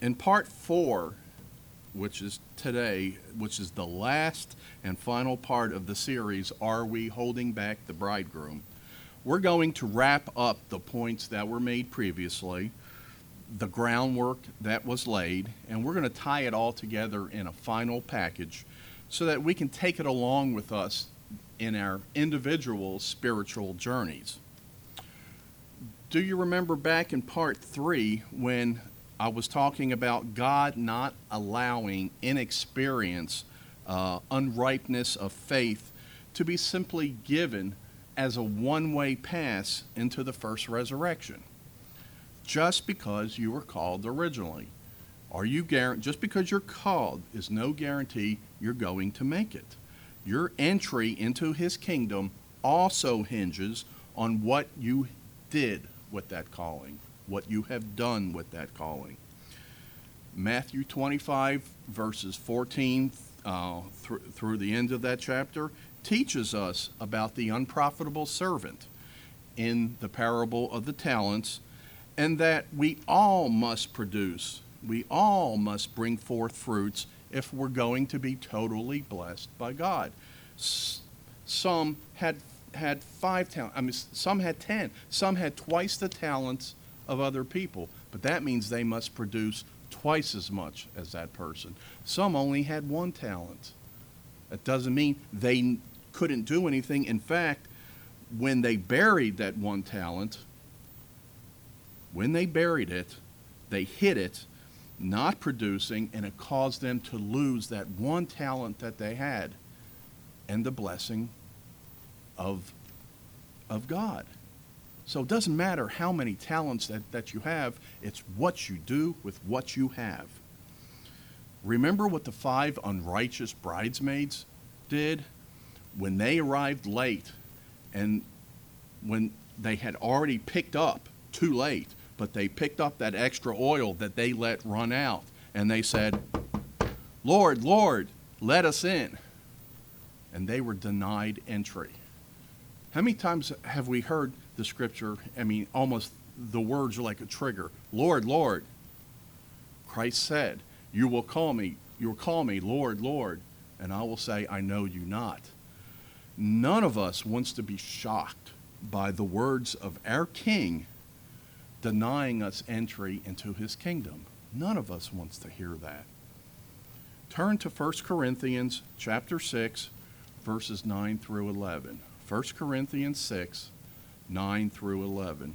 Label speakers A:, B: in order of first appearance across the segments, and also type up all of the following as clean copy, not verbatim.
A: In part 4, which is today, which is the last and final part of the series, Are We Holding Back the Bridegroom? We're going to wrap up the points that were made previously, the groundwork that was laid, and we're going to tie it all together in a final package so that we can take it along with us in our individual spiritual journeys. Do you remember back in part 3 when I was talking about God not allowing inexperience, unripeness of faith to be simply given as a one-way pass into the first resurrection? Just because you were called originally. Just because you're called is no guarantee you're going to make it. Your entry into his kingdom also hinges on what you did with that calling, what you have done with that calling. Matthew 25, verses 14 through the end of that chapter, teaches us about the unprofitable servant in the parable of the talents, and that we all must produce, we all must bring forth fruits if we're going to be totally blessed by God. Some had 5 talents. I mean, some had 10. Some had twice the talents of other people, but that means they must produce twice as much as that person. Some only had 1 talent. That doesn't mean they couldn't do anything. In fact, when they buried that 1 talent, when they buried it, they hid it, not producing, and it caused them to lose that 1 talent that they had and the blessing of God. So it doesn't matter how many talents that you have, it's what you do with what you have. Remember what the 5 unrighteous bridesmaids did when they arrived late, and when they had already picked up too late, but they picked up that extra oil that they let run out, and they said, "Lord, Lord, let us in." And they were denied entry. How many times have we heard the scripture, almost the words are like a trigger. Lord, Lord. Christ said, you will call me, Lord, Lord, and I will say, I know you not. None of us wants to be shocked by the words of our King denying us entry into his kingdom. None of us wants to hear that. Turn to 1 Corinthians chapter 6, verses 9 through 11. 1 Corinthians 6, 9 through 11.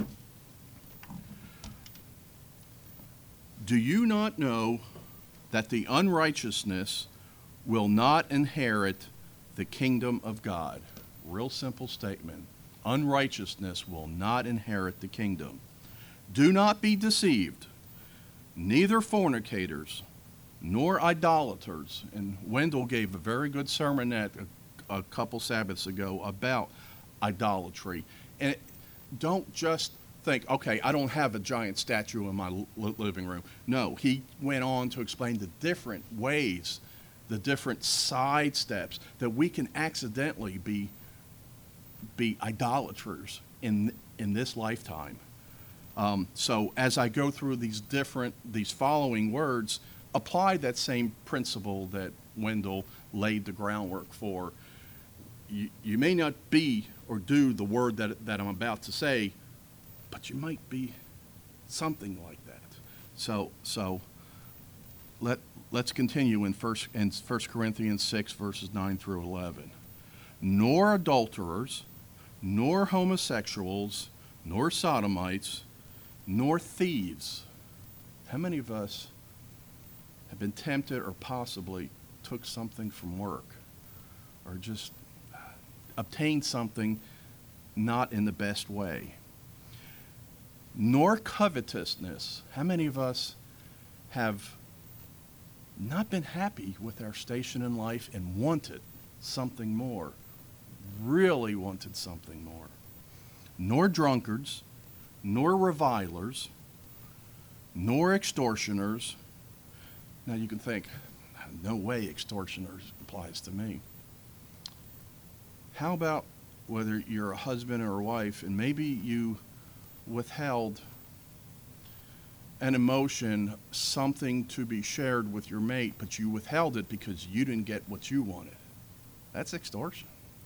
A: Do you not know that the unrighteousness will not inherit the kingdom of God? Real simple statement. Unrighteousness will not inherit the kingdom. Do not be deceived. Neither fornicators, nor idolaters. And Wendell gave a very good sermonette a couple Sabbaths ago about idolatry. And don't just think, okay, I don't have a giant statue in my living room. No, he went on to explain the different ways, the different side steps that we can accidentally be idolaters in this lifetime. So as I go through these following words, apply that same principle that Wendell laid the groundwork for. You may not be or do the word that I'm about to say, but you might be something like that. So let's continue in 1 Corinthians 6, verses 9 through 11. Nor adulterers, nor homosexuals, nor sodomites, nor thieves. How many of us have been tempted or possibly took something from work or just obtained something not in the best way? Nor covetousness. How many of us have not been happy with our station in life and wanted something more, really wanted something more? Nor drunkards, nor revilers, nor extortioners. Now you can think, no way extortioners applies to me. How about whether you're a husband or a wife and maybe you withheld an emotion, something to be shared with your mate, but you withheld it because you didn't get what you wanted. That's extortion.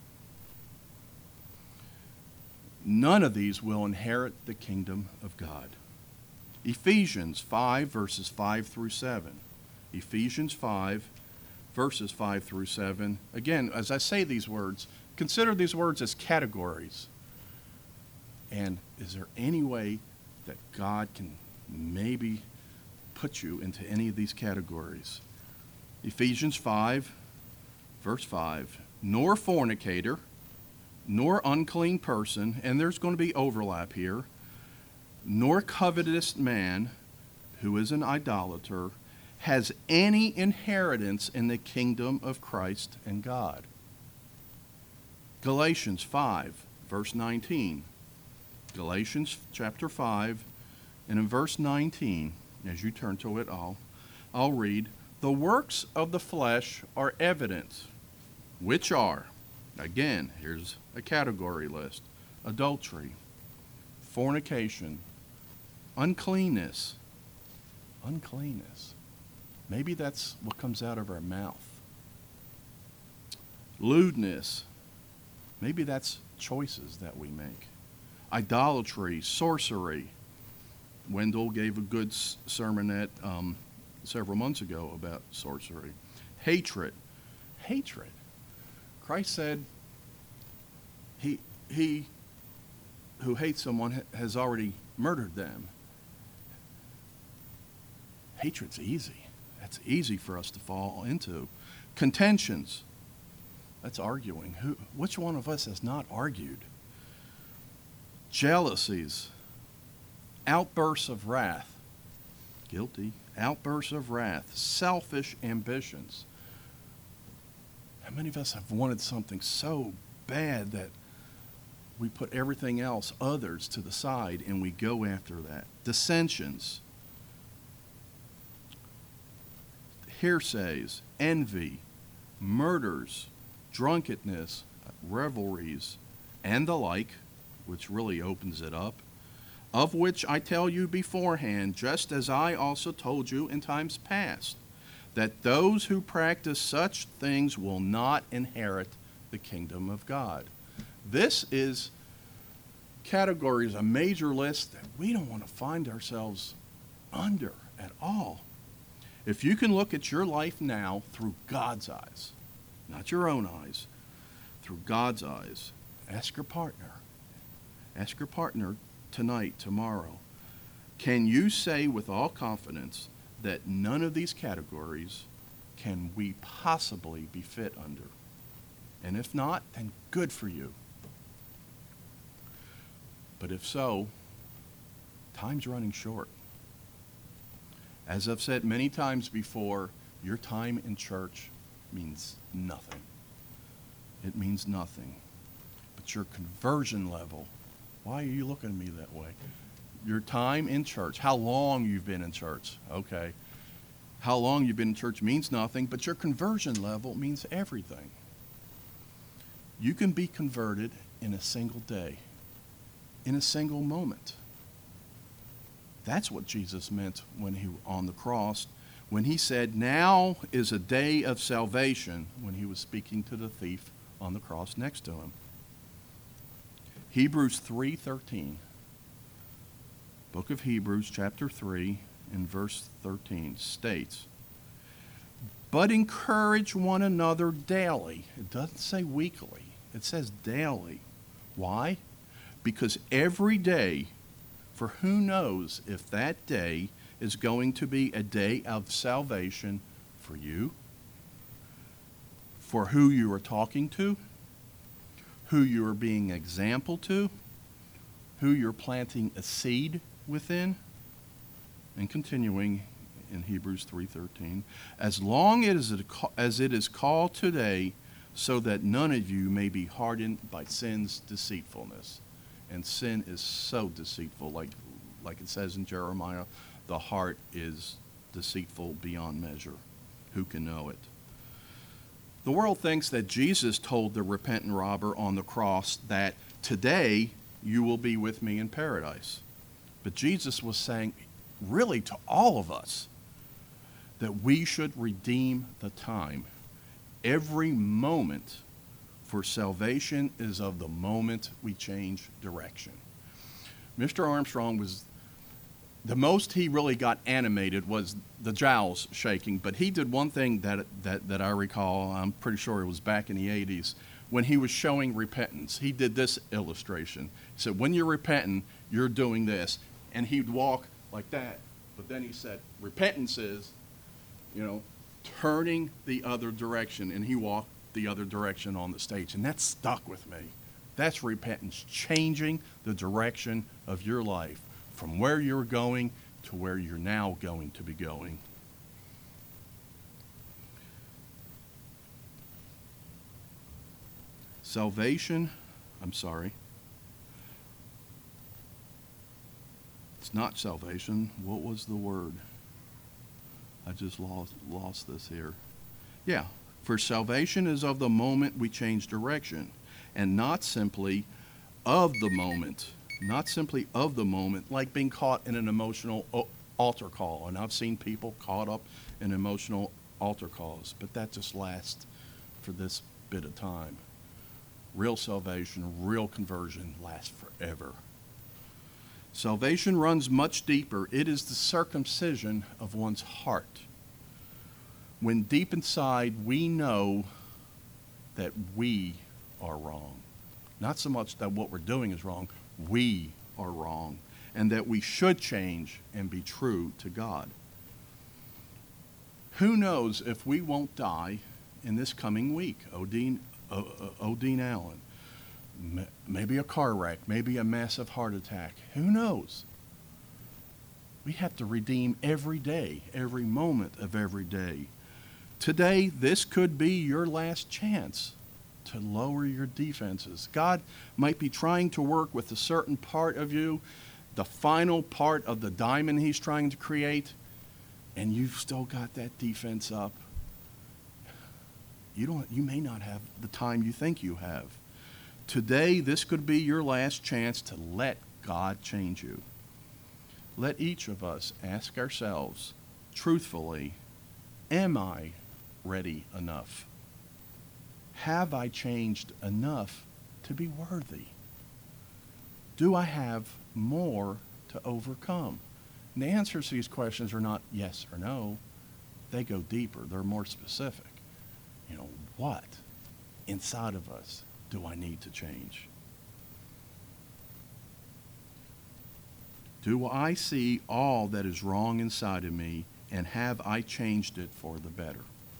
A: None of these will inherit the kingdom of God. Ephesians 5, verses 5 through 7. Ephesians 5, verses 5 through 7. Again, as I say these words, consider these words as categories. And is there any way that God can maybe put you into any of these categories? Ephesians 5, verse 5. Nor fornicator, nor unclean person, and there's going to be overlap here, nor covetous man, who is an idolater, has any inheritance in the kingdom of Christ and God. Galatians 5, verse 19. Galatians chapter 5, and in verse 19, as you turn to it, I'll read, the works of the flesh are evident, which are, again, here's a category list, adultery, fornication, uncleanness. Maybe that's what comes out of our mouth. Lewdness. Maybe that's choices that we make. Idolatry, sorcery. Wendell gave a good sermonette several months ago about sorcery. Hatred. Christ said he who hates someone has already murdered them. Hatred's easy. That's easy for us to fall into. Contentions. That's arguing. Which one of us has not argued? Jealousies. Outbursts of wrath. Guilty. Outbursts of wrath. Selfish ambitions. How many of us have wanted something so bad that we put everything else, others, to the side, and we go after that? Dissensions. Hearsays. Envy. Murders. Drunkenness. Revelries. And the like, which really opens it up, of which I tell you beforehand, just as I also told you in times past, that those who practice such things will not inherit the kingdom of God. This is categories, a major list that we don't want to find ourselves under at all. If you can look at your life now through God's eyes, not your own eyes, through God's eyes, ask your partner. Ask your partner tonight, tomorrow, can you say with all confidence that none of these categories can we possibly be fit under? And if not, then good for you. But if so, time's running short. As I've said many times before, your time in church means nothing. It means nothing. But your conversion level, why are you looking at me that way? Your time in church, how long you've been in church, okay. How long you've been in church means nothing, but your conversion level means everything. You can be converted in a single day, in a single moment. That's what Jesus meant when he on the cross, when he said, now is a day of salvation, when he was speaking to the thief on the cross next to him. Hebrews 3:13. Book of Hebrews, chapter 3, and verse 13 states, but encourage one another daily. It doesn't say weekly. It says daily. Why? Because every day, for who knows if that day is going to be a day of salvation for you, for who you are talking to, who you are being example to, who you're planting a seed within. And continuing in Hebrews 3:13, as long as it is called today, so that none of you may be hardened by sin's deceitfulness. And sin is so deceitful, like it says in Jeremiah, the heart is deceitful beyond measure. Who can know it? The world thinks that Jesus told the repentant robber on the cross that today you will be with me in paradise. But Jesus was saying, really to all of us, that we should redeem the time. Every moment for salvation is of the moment we change direction. Mr. Armstrong was, the most he really got animated was the jowls shaking, but he did one thing that I recall, I'm pretty sure it was back in the 80s, when he was showing repentance. He did this illustration. He said, when you're repenting, you're doing this. And he'd walk like that, but then he said, repentance is, turning the other direction, and he walked the other direction on the stage, and that stuck with me. That's repentance, changing the direction of your life from where you're going to where you're now going to be going. Salvation, it's not salvation. What was the word? I just lost this here. Yeah, for salvation is of the moment we change direction, and not simply of the moment. Not simply of the moment, like being caught in an emotional altar call. And I've seen people caught up in emotional altar calls, but that just lasts for this bit of time. Real salvation, real conversion lasts forever. Salvation runs much deeper. It is the circumcision of one's heart. When deep inside we know that we are wrong. Not so much that what we're doing is wrong, we are wrong, and that we should change and be true to God. Who knows if we won't die in this coming week? Odine Allen. Maybe a car wreck, maybe a massive heart attack. Who knows? We have to redeem every day, every moment of every day. Today, this could be your last chance to lower your defenses. God might be trying to work with a certain part of you, the final part of the diamond he's trying to create, and you've still got that defense up. You may not have the time you think you have. Today, this could be your last chance to let God change you. Let each of us ask ourselves truthfully, am I ready enough? Have I changed enough to be worthy? Do I have more to overcome? And the answers to these questions are not yes or no. They go deeper. They're more specific. What inside of us do I need to change? Do I see all that is wrong inside of me, and have I changed it for the better?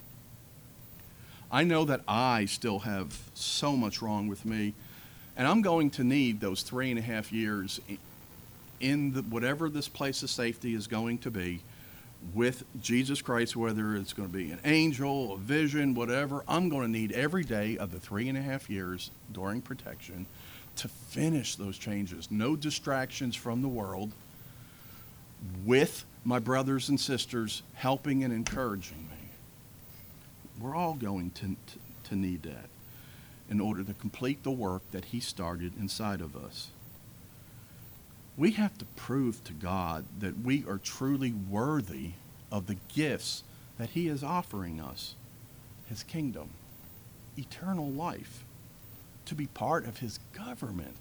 A: I know that I still have so much wrong with me, and I'm going to need those 3.5 years in whatever this place of safety is going to be with Jesus Christ, whether it's going to be an angel, a vision, whatever. I'm going to need every day of the 3.5 years during protection to finish those changes. No distractions from the world, with my brothers and sisters helping and encouraging me. We're all going to need that in order to complete the work that he started inside of us. We have to prove to God that we are truly worthy of the gifts that he is offering us. His kingdom, eternal life, to be part of his government.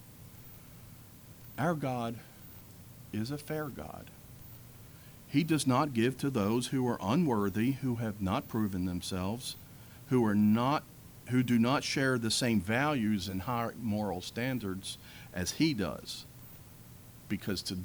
A: Our God is a fair God. He does not give to those who are unworthy, who have not proven themselves, who do not share the same values and high moral standards as he does. Because to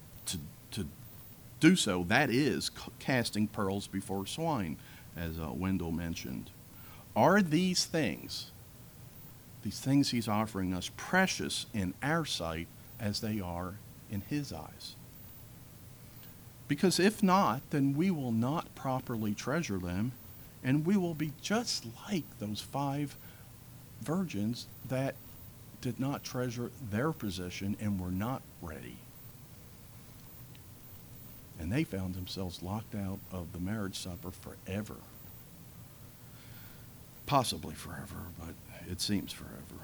A: do so, that is casting pearls before swine, as Wendell mentioned. Are these things he's offering us, precious in our sight as they are in his eyes? Because if not, then we will not properly treasure them, and we will be just like those 5 virgins that did not treasure their position and were not ready. And they found themselves locked out of the marriage supper forever. Possibly forever, but it seems forever.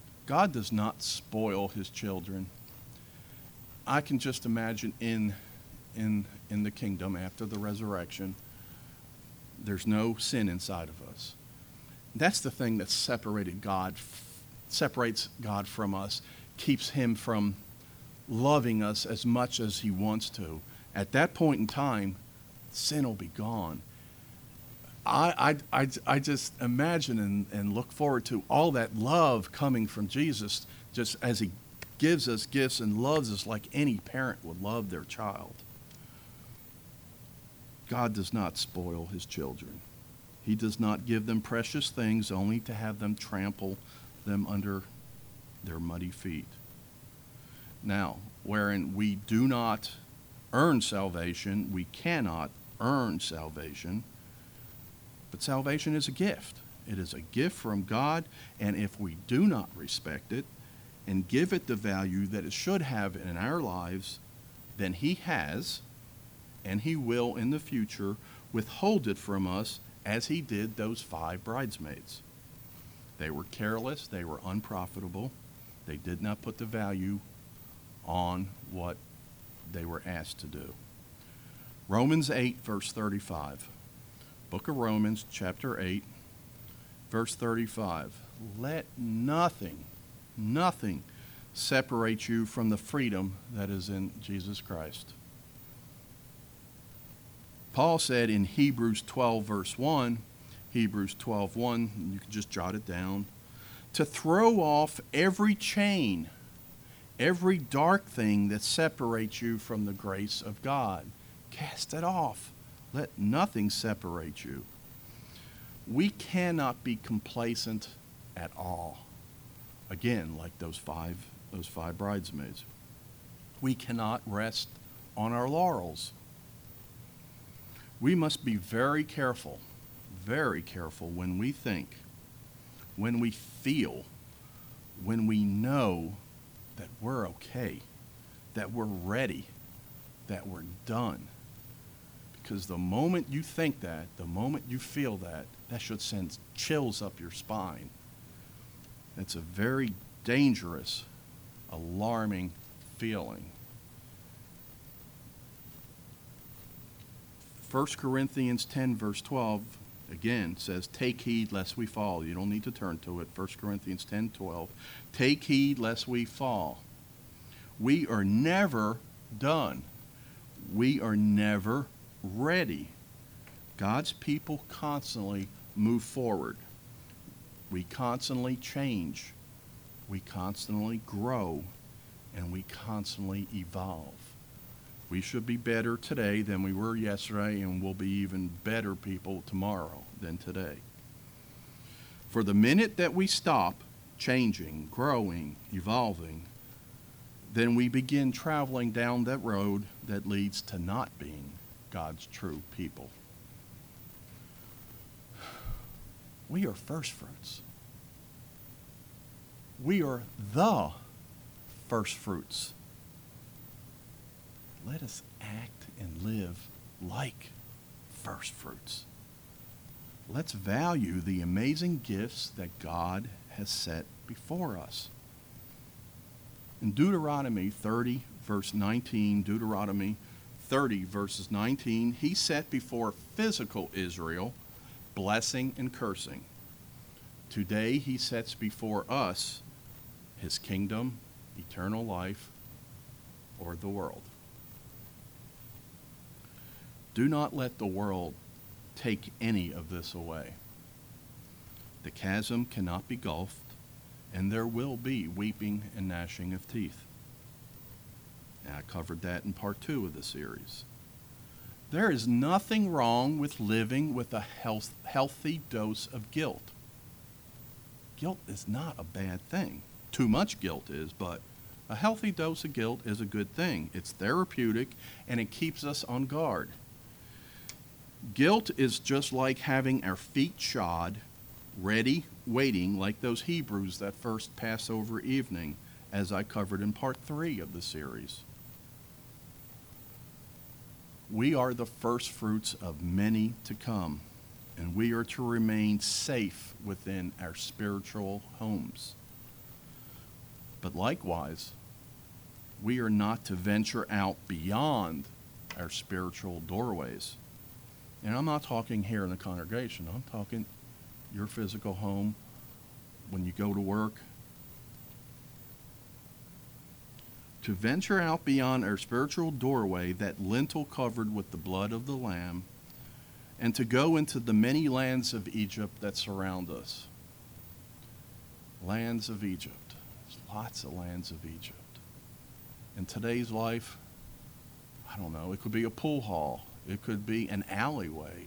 A: God does not spoil his children. I can just imagine in in the kingdom after the resurrection. There's no sin inside of us. That's the thing that separates God from us, keeps him from loving us as much as he wants to. At that point in time, sin will be gone. I just imagine and look forward to all that love coming from Jesus, just as he gives us gifts and loves us like any parent would love their child. God does not spoil his children. He does not give them precious things only to have them trample them under their muddy feet. Now, wherein we do not earn salvation, we cannot earn salvation, but salvation is a gift. It is a gift from God, and if we do not respect it and give it the value that it should have in our lives, then he has, and he will in the future, withhold it from us as he did those 5 bridesmaids. They were careless, they were unprofitable, they did not put the value on what they were asked to do. Romans 8, verse 35. Book of Romans, chapter 8, verse 35. Let nothing separate you from the freedom that is in Jesus Christ. Paul said in Hebrews 12, verse 1, Hebrews 12:1, you can just jot it down, to throw off every chain, every dark thing that separates you from the grace of God. Cast it off. Let nothing separate you. We cannot be complacent at all. Again, like those five bridesmaids. We cannot rest on our laurels. We must be very careful when we think, when we feel, when we know that we're okay, that we're ready, that we're done. Because the moment you think that, the moment you feel that, that should send chills up your spine. It's a very dangerous, alarming feeling. 1 Corinthians 10, verse 12, again, says, take heed lest we fall. You don't need to turn to it. 1 Corinthians 10, 12. Take heed lest we fall. We are never done. We are never ready. God's people constantly move forward. We constantly change. We constantly grow. And we constantly evolve. We should be better today than we were yesterday, and we'll be even better people tomorrow than today. For the minute that we stop changing, growing, evolving, then we begin traveling down that road that leads to not being God's true people. We are first fruits. We are the first fruits. Let us act and live like first fruits. Let's value the amazing gifts that God has set before us. In Deuteronomy 30, verse 19, Deuteronomy 30, verses 19, he set before physical Israel blessing and cursing. Today he sets before us his kingdom, eternal life, or the world. Do not let the world take any of this away. The chasm cannot be gulfed, and there will be weeping and gnashing of teeth. And I covered that in part 2 of the series. There is nothing wrong with living with a healthy dose of guilt. Guilt is not a bad thing. Too much guilt is, but a healthy dose of guilt is a good thing. It's therapeutic, and it keeps us on guard. Guilt is just like having our feet shod, ready, waiting, like those Hebrews that first Passover evening, as I covered in part 3 of the series. We are the first fruits of many to come, and we are to remain safe within our spiritual homes. But likewise, we are not to venture out beyond our spiritual doorways. And I'm not talking here in the congregation. I'm talking your physical home, when you go to work. To venture out beyond our spiritual doorway, that lintel covered with the blood of the Lamb, and to go into the many lands of Egypt that surround us. Lands of Egypt. There's lots of lands of Egypt. In today's life, I don't know, it could be a pool hall. It could be an alleyway.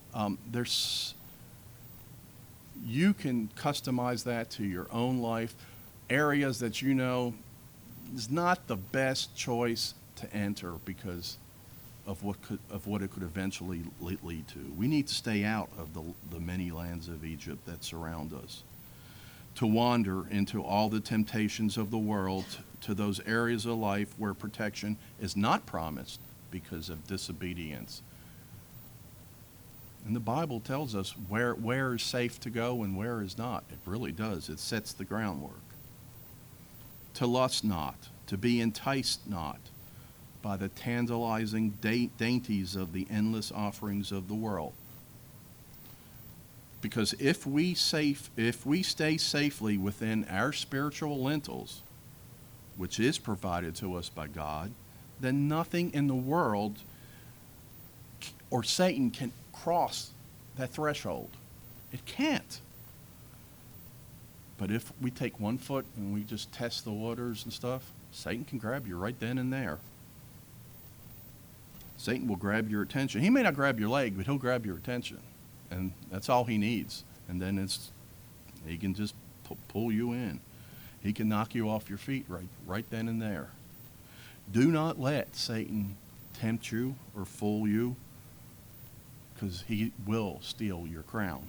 A: You can customize that to your own life. Areas that you know is not the best choice to enter because of what it could eventually lead to. We need to stay out of the many lands of Egypt that surround us. To wander into all the temptations of the world, to those areas of life where protection is not promised because of disobedience. And the Bible tells us where is safe to go and where is not. It really does. It sets the groundwork. To lust not, to be enticed not by the tantalizing dainties of the endless offerings of the world. Because if we stay safely within our spiritual lintels, which is provided to us by God, then nothing in the world or Satan can cross that threshold. It can't. But if we take one foot and we just test the waters and stuff, Satan can grab you right then and there. Satan will grab your attention. He may not grab your leg, but he'll grab your attention. And that's all he needs. And then he can just pull you in. He can knock you off your feet right then and there. Do not let Satan tempt you or fool you, because he will steal your crown.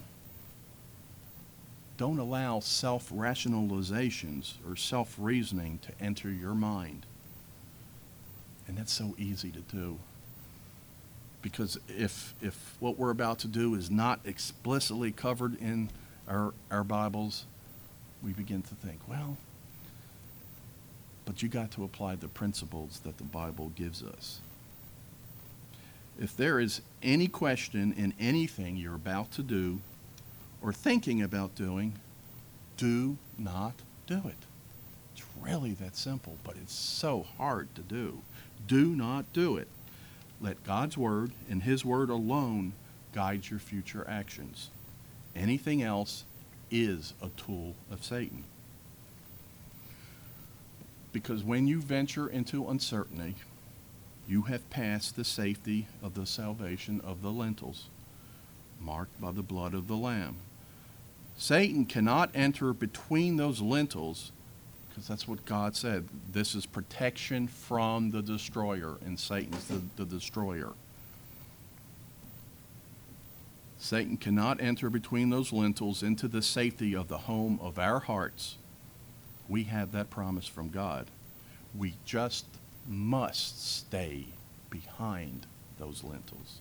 A: Don't allow self-rationalizations or self-reasoning to enter your mind. And that's so easy to do. Because if what we're about to do is not explicitly covered in our Bibles, we begin to think, well, but you got to apply the principles that the Bible gives us. If there is any question in anything you're about to do or thinking about doing, do not do it. It's really that simple, but it's so hard to do. Do not do it. Let God's word and his word alone guide your future actions. Anything else is a tool of Satan. Because when you venture into uncertainty, you have passed the safety of the salvation of the lintels, marked by the blood of the Lamb. Satan cannot enter between those lintels, because that's what God said. This is protection from the destroyer, and Satan's the destroyer. Satan cannot enter between those lintels into the safety of the home of our hearts. We have that promise from God. We just must stay behind those lintels.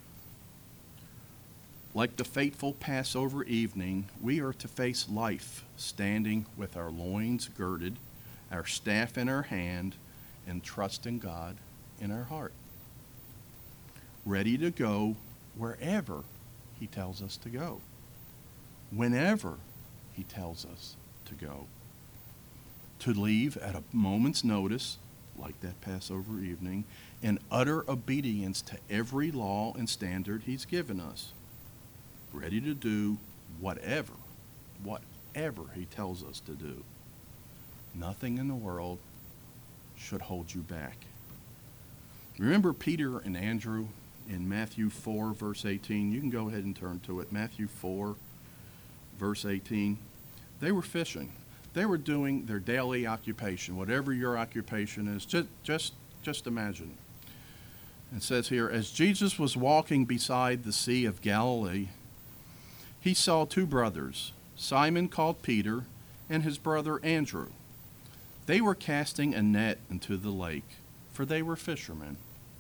A: Like the fateful Passover evening, we are to face life standing with our loins girded, our staff in our hand, and trusting God in our heart. Ready to go wherever he tells us to go, whenever he tells us to go. To leave at a moment's notice, like that Passover evening, in utter obedience to every law and standard he's given us. Ready to do whatever he tells us to do. Nothing in the world should hold you back. Remember Peter and Andrew in Matthew 4, verse 18? You can go ahead and turn to it. Matthew 4, verse 18. They were fishing. They were doing their daily occupation, whatever your occupation is. Just imagine. It says here, as Jesus was walking beside the Sea of Galilee, he saw two brothers, Simon called Peter and his brother Andrew. They were casting a net into the lake, for they were fishermen.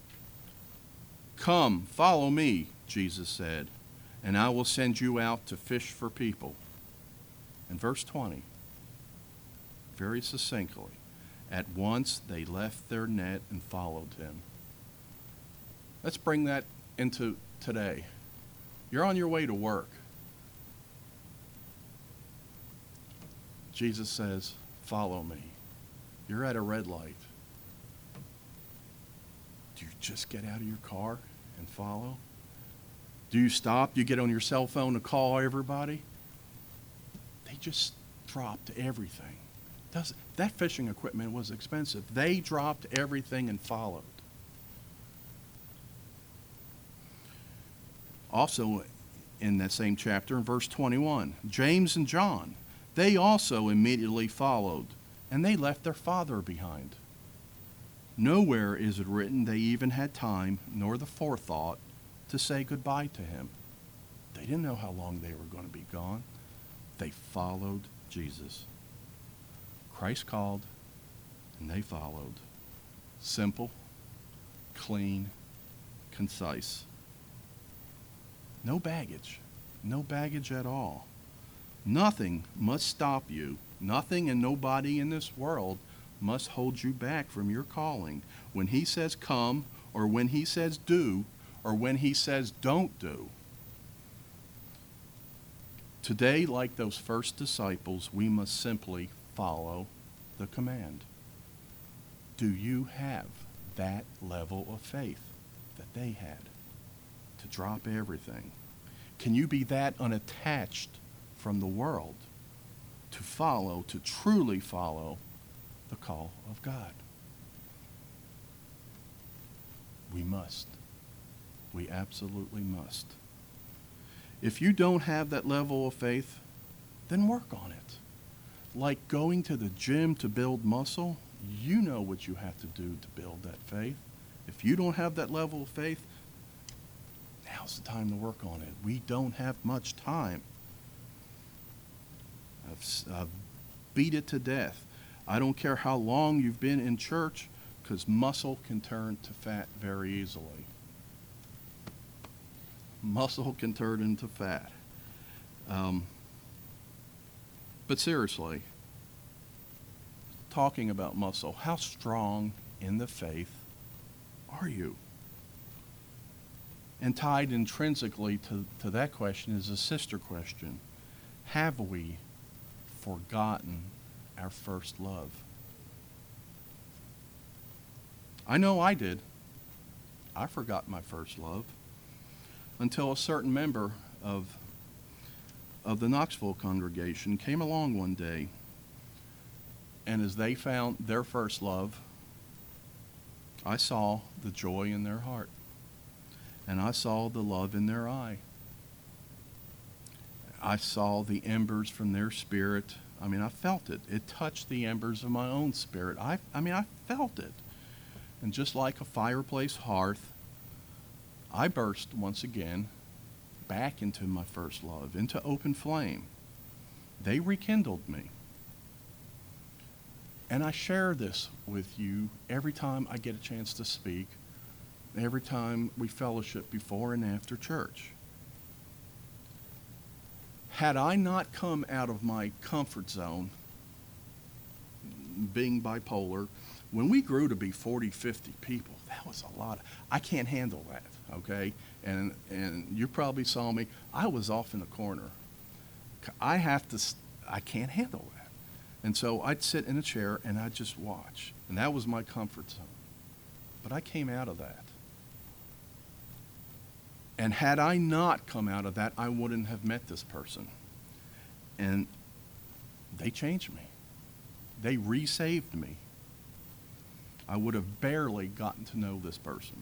A: Come, follow me, Jesus said, and I will send you out to fish for people. And verse 20, very succinctly, at once they left their net and followed him. Let's bring that into today. You're on your way to work. Jesus says, follow me. You're at a red light. Do you just get out of your car and follow? Do you stop? You get on your cell phone to call everybody? They just dropped everything. That fishing equipment was expensive. They dropped everything and followed. Also, in that same chapter, in verse 21, James and John, they also immediately followed, and they left their father behind. Nowhere is it written they even had time nor the forethought to say goodbye to him. They didn't know how long they were going to be gone. They followed Jesus. Christ called, and they followed. Simple, clean, concise. No baggage. No baggage at all. Nothing must stop you. Nothing and nobody in this world must hold you back from your calling. When he says come, or when he says do, or when he says don't do. Today, like those first disciples, we must simply follow the command. Do you have that level of faith that they had to drop everything? Can you be that unattached from the world to follow, to truly follow the call of God? We must. We absolutely must. If you don't have that level of faith, then work on it. Like going to the gym to build muscle, you know what you have to do to build that faith. If you don't have that level of faith, now's the time to work on it. We don't have much time. I've beat it to death. I don't care how long you've been in church, because muscle can turn to fat very easily. Muscle can turn into fat. But seriously, talking about muscle, how strong in the faith are you? And tied intrinsically to that question is a sister question. Have we forgotten our first love? I know I did. I forgot my first love until a certain member of the Knoxville congregation came along one day, and as they found their first love, I saw the joy in their heart, and I saw the love in their eye. I saw the embers from their spirit. I felt it. It touched the embers of my own spirit. I felt it. And just like a fireplace hearth, I burst once again back into my first love, into open flame. They rekindled me. And I share this with you every time I get a chance to speak, every time we fellowship before and after church. Had I not come out of my comfort zone, being bipolar, when we grew to be 40, 50 people, that was a lot. I can't handle that, okay? And you probably saw me. I was off in a corner. I can't handle that. And so I'd sit in a chair and I'd just watch. And that was my comfort zone. But I came out of that. And had I not come out of that, I wouldn't have met this person. And they changed me. They resaved me. I would have barely gotten to know this person.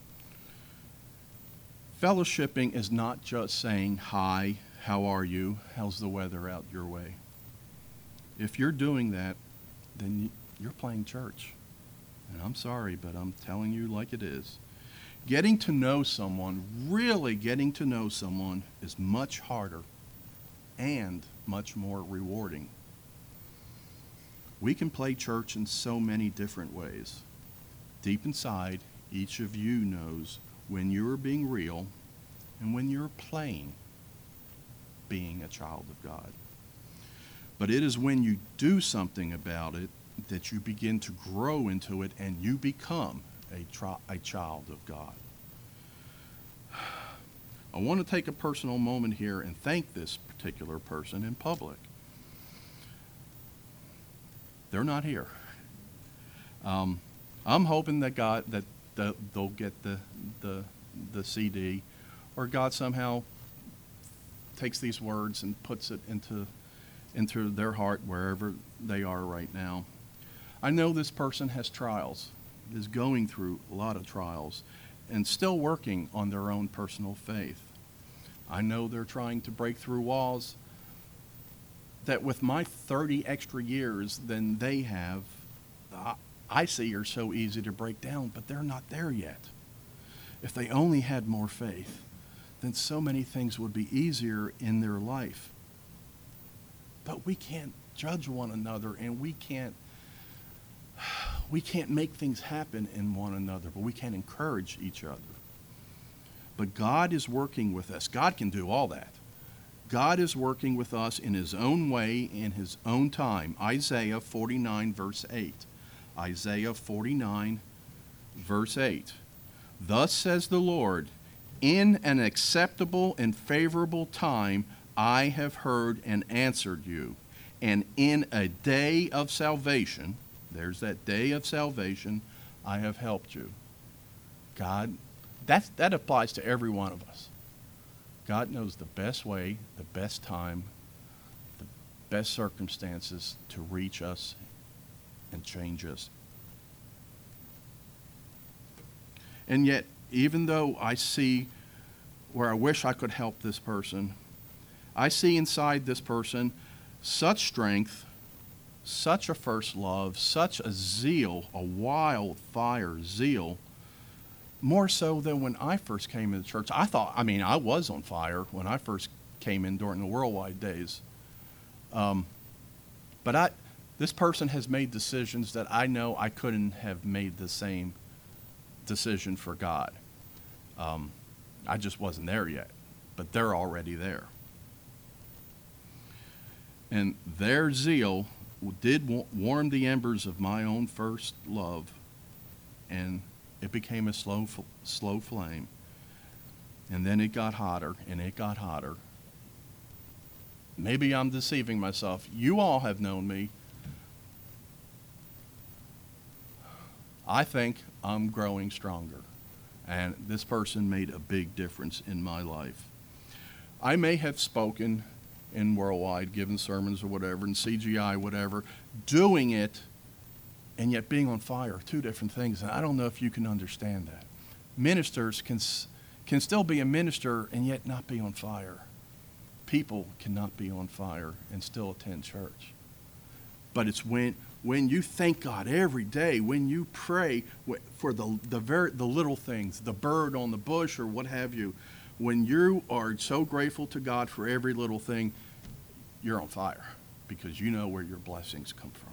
A: Fellowshipping is not just saying, hi, how are you? How's the weather out your way? If you're doing that, then you're playing church. And I'm sorry, but I'm telling you like it is. Getting to know someone, really getting to know someone, is much harder and much more rewarding. We can play church in so many different ways. Deep inside, each of you knows when you're being real and when you're playing being a child of God. But it is when you do something about it that you begin to grow into it and you become a child of God. I want to take a personal moment here and thank this particular person in public. They're not here. I'm hoping that they'll get the CD, or God somehow takes these words and puts it into their heart wherever they are right now. I know this person has trials, is going through a lot of trials, and still working on their own personal faith. I know they're trying to break through walls that with my 30 extra years than they have, I see are so easy to break down, but they're not there yet. If they only had more faith, then so many things would be easier in their life. But we can't judge one another, and we can't make things happen in one another, but we can encourage each other. But God is working with us. God can do all that. God is working with us in his own way, in his own time. Isaiah 49, verse 8. Isaiah 49, verse 8. Thus says the Lord, in an acceptable and favorable time I have heard and answered you. And in a day of salvation, there's that day of salvation, I have helped you. God, that applies to every one of us. God knows the best way, the best time, the best circumstances to reach us and change us. And yet, even though I see where I wish I could help this person, I see inside this person such strength, such a first love, such a zeal, a wildfire zeal, more so than when I first came into church. I was on fire when I first came in during the worldwide days. But this person has made decisions that I know I couldn't have made the same decision for God. I just wasn't there yet, but they're already there. And their zeal did warm the embers of my own first love, and it became a slow flame. And then it got hotter, and it got hotter. Maybe I'm deceiving myself. You all have known me. I think I'm growing stronger. And this person made a big difference in my life. I may have spoken in Worldwide, given sermons or whatever, in CGI, whatever, doing it and yet being on fire, two different things. And I don't know if you can understand that. Ministers can still be a minister and yet not be on fire. People cannot be on fire and still attend church. But it's when you thank God every day, when you pray for the little things, the bird on the bush or what have you, when you are so grateful to God for every little thing, you're on fire because you know where your blessings come from.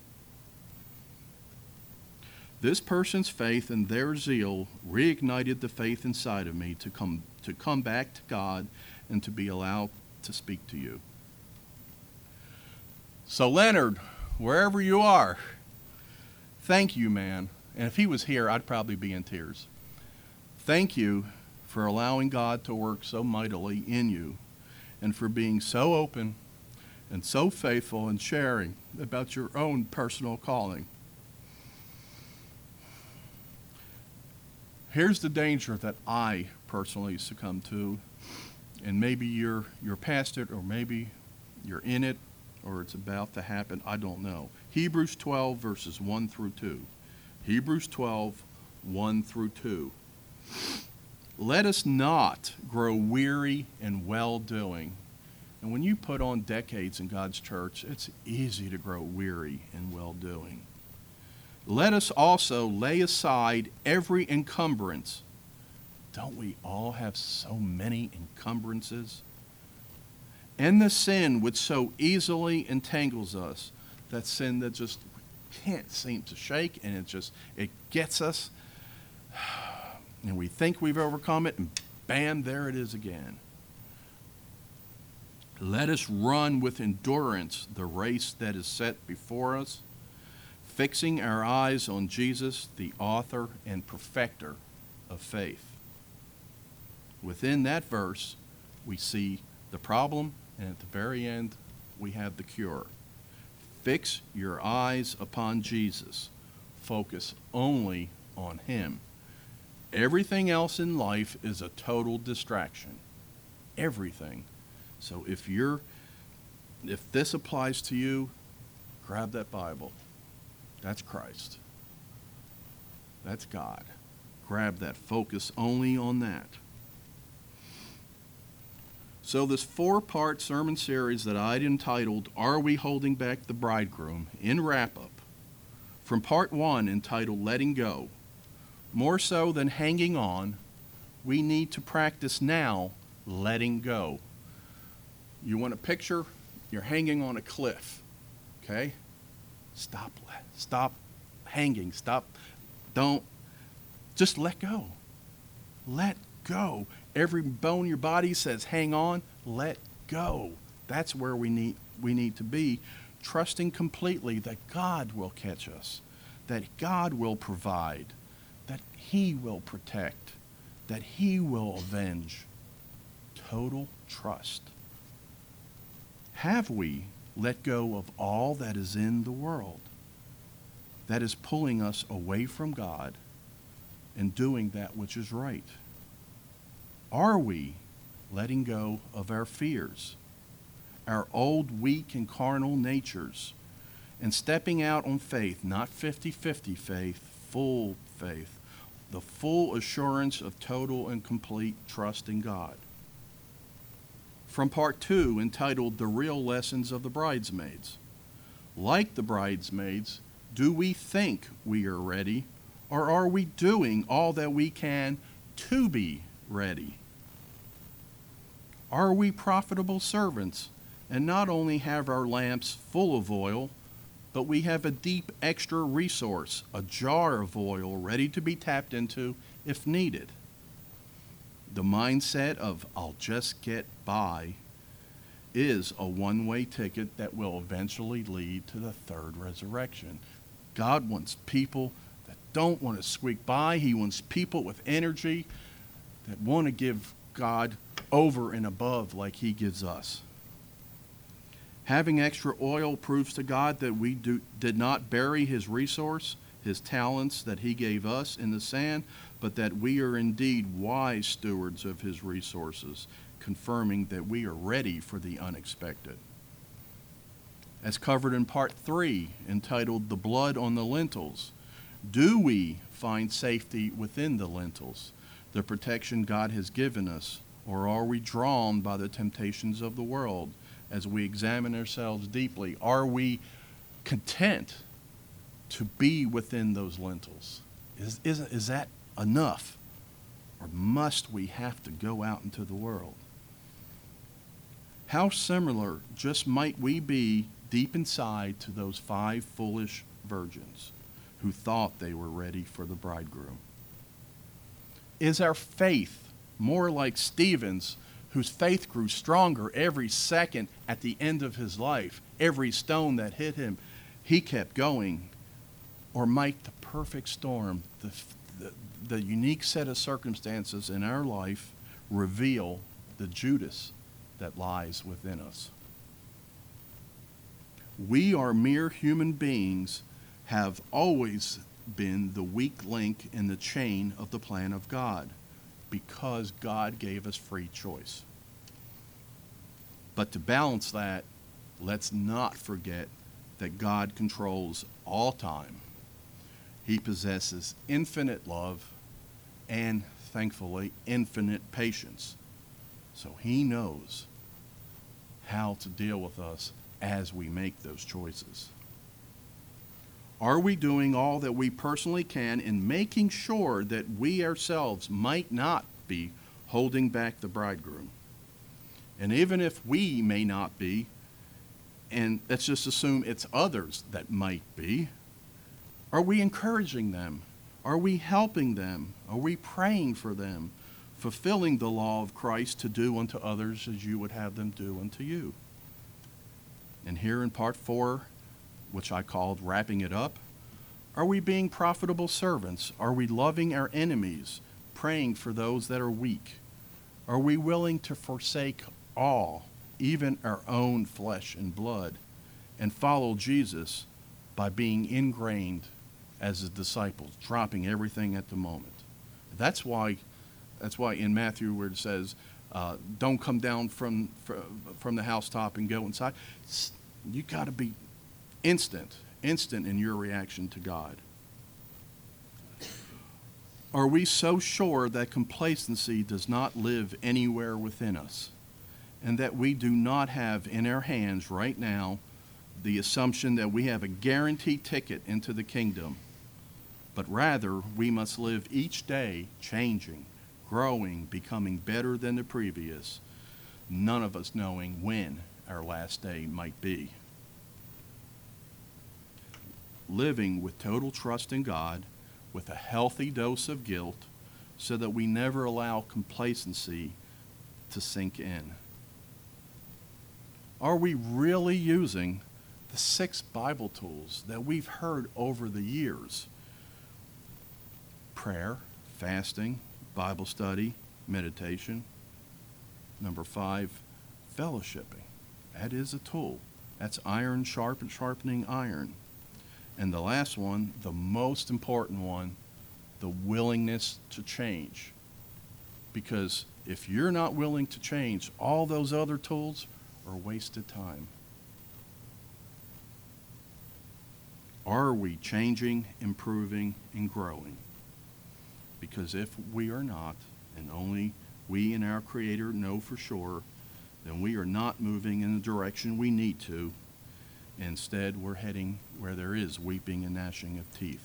A: This person's faith and their zeal reignited the faith inside of me to come back to God and to be allowed to speak to you. So Leonard, wherever you are, thank you, man. And if he was here, I'd probably be in tears. Thank you for allowing God to work so mightily in you and for being so open and so faithful and sharing about your own personal calling. Here's the danger that I personally succumb to, and maybe you're past it, or maybe you're in it, or it's about to happen. I don't know. Hebrews 12, verses 1 through 2. Hebrews 12, 1 through 2. Let us not grow weary in well-doing. And when you put on decades in God's church, it's easy to grow weary in well-doing. Let us also lay aside every encumbrance. Don't we all have so many encumbrances? And the sin which so easily entangles us, that sin that just can't seem to shake, and it gets us, and we think we've overcome it, and bam, there it is again. Let us run with endurance the race that is set before us, fixing our eyes on Jesus, the author and perfecter of faith. Within that verse, we see the problem, and at the very end, we have the cure. Fix your eyes upon Jesus. Focus only on him. Everything else in life is a total distraction. Everything. So if this applies to you, grab that Bible. That's Christ. That's God. Grab that. Focus only on that. So this 4-part sermon series that I'd entitled, Are We Holding Back the Bridegroom? In wrap-up, from part 1 entitled Letting Go, more so than hanging on, we need to practice now letting go. You want a picture? You're hanging on a cliff, okay? Stop hanging, just let go. Let go. Every bone in your body says, hang on, let go. That's where we need to be, trusting completely that God will catch us, that God will provide, that he will protect, that he will avenge. Total trust. Have we let go of all that is in the world that is pulling us away from God and doing that which is right? Are we letting go of our fears, our old, weak, and carnal natures, and stepping out on faith, not 50-50 faith, full faith, the full assurance of total and complete trust in God? From part 2, entitled The Real Lessons of the Bridesmaids. Like the bridesmaids, do we think we are ready, or are we doing all that we can to be ready? Are we profitable servants and not only have our lamps full of oil, but we have a deep extra resource, a jar of oil ready to be tapped into if needed? The mindset of I'll just get by is a one-way ticket that will eventually lead to the third resurrection. God wants people that don't want to squeak by. He wants people with energy that want to give God over and above like he gives us. Having extra oil proves to God that we did not bury his resource, his talents that he gave us in the sand, but that we are indeed wise stewards of his resources, confirming that we are ready for the unexpected. As covered in part 3, entitled The Blood on the Lintels, do we find safety within the lintels, the protection God has given us, or are we drawn by the temptations of the world? As we examine ourselves deeply, are we content to be within those lintels? Is that enough? Or must we have to go out into the world? How similar just might we be deep inside to those 5 foolish virgins who thought they were ready for the bridegroom? Is our faith more like Stephen's, whose faith grew stronger every second at the end of his life? Every stone that hit him, he kept going. Or might the perfect storm, the unique set of circumstances in our life reveal the Judas that lies within us? We are mere human beings, have always been the weak link in the chain of the plan of God, because God gave us free choice. But to balance that, let's not forget that God controls all time. He possesses infinite love and, thankfully, infinite patience. So he knows how to deal with us as we make those choices. Are we doing all that we personally can in making sure that we ourselves might not be holding back the bridegroom? And even if we may not be, and let's just assume it's others that might be, are we encouraging them? Are we helping them? Are we praying for them? Fulfilling the law of Christ to do unto others as you would have them do unto you. And here in part 4, which I called wrapping it up, are we being profitable servants? Are we loving our enemies, praying for those that are weak? Are we willing to forsake all, even our own flesh and blood, and follow Jesus by being ingrained as his disciples, dropping everything at the moment? That's why in Matthew where it says, don't come down from the housetop and go inside. You got to be instant in your reaction to God. Are we so sure that complacency does not live anywhere within us, and that we do not have in our hands right now the assumption that we have a guaranteed ticket into the kingdom, but rather we must live each day changing, growing, becoming better than the previous, none of us knowing when our last day might be. Living with total trust in God, with a healthy dose of guilt, so that we never allow complacency to sink in. Are we really using the 6 Bible tools that we've heard over the years? Prayer, fasting, Bible study, meditation. Number 5, fellowshipping. That is a tool. That's iron sharpening iron. And the last one, the most important one, the willingness to change. Because if you're not willing to change, all those other tools are wasted time. Are we changing, improving, and growing? Because if we are not, and only we and our Creator know for sure, then we are not moving in the direction we need to. Instead, we're heading where there is weeping and gnashing of teeth.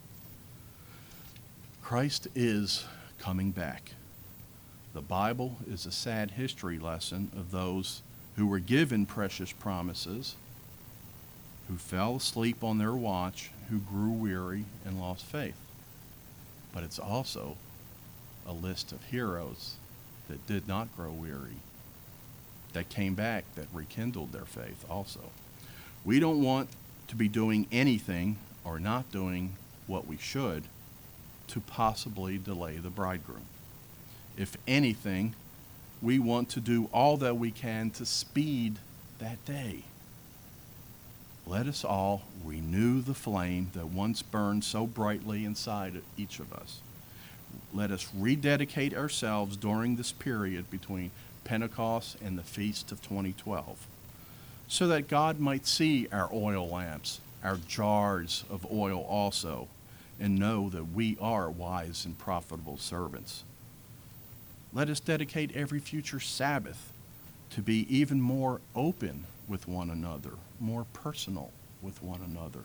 A: Christ is coming back. The Bible is a sad history lesson of those who were given precious promises, who fell asleep on their watch, who grew weary and lost faith. But it's also a list of heroes that did not grow weary, that came back, that rekindled their faith also. We don't want to be doing anything or not doing what we should to possibly delay the bridegroom. If anything, we want to do all that we can to speed that day. Let us all renew the flame that once burned so brightly inside each of us. Let us rededicate ourselves during this period between Pentecost and the Feast of 2012, so that God might see our oil lamps, our jars of oil also, and know that we are wise and profitable servants. Let us dedicate every future Sabbath to be even more open with one another, more personal with one another.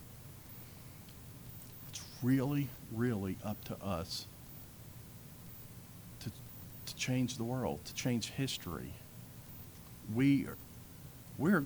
A: It's really, really up to us to change the world, to change history. We are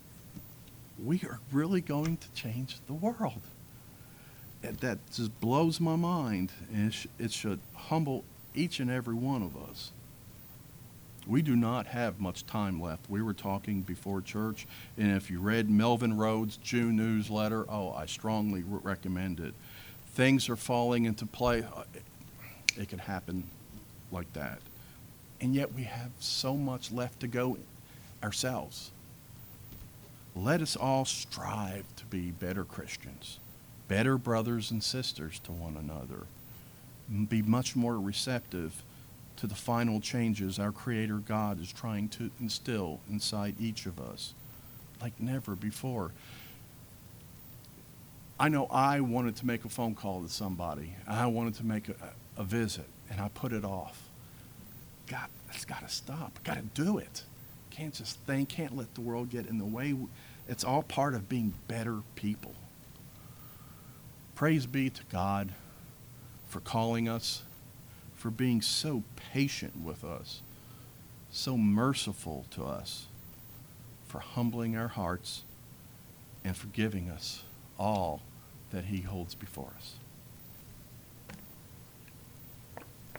A: really going to change the world. That just blows my mind, and it should humble each and every one of us. We do not have much time left. We were talking before church, and if you read Melvin Rhodes' June newsletter, I strongly recommend it. Things are falling into place. It could happen like that. And yet we have so much left to go ourselves. Let us all strive to be better Christians, better brothers and sisters to one another, be much more receptive to the final changes our Creator God is trying to instill inside each of us like never before. I know I wanted to make a phone call to somebody. I wanted to make a visit, and I put it off. God, that's got to stop. Got to do it. Can't just think, can't let the world get in the way. It's all part of being better people. Praise be to God for calling us, for being so patient with us, so merciful to us, for humbling our hearts, and for giving us all that He holds before us.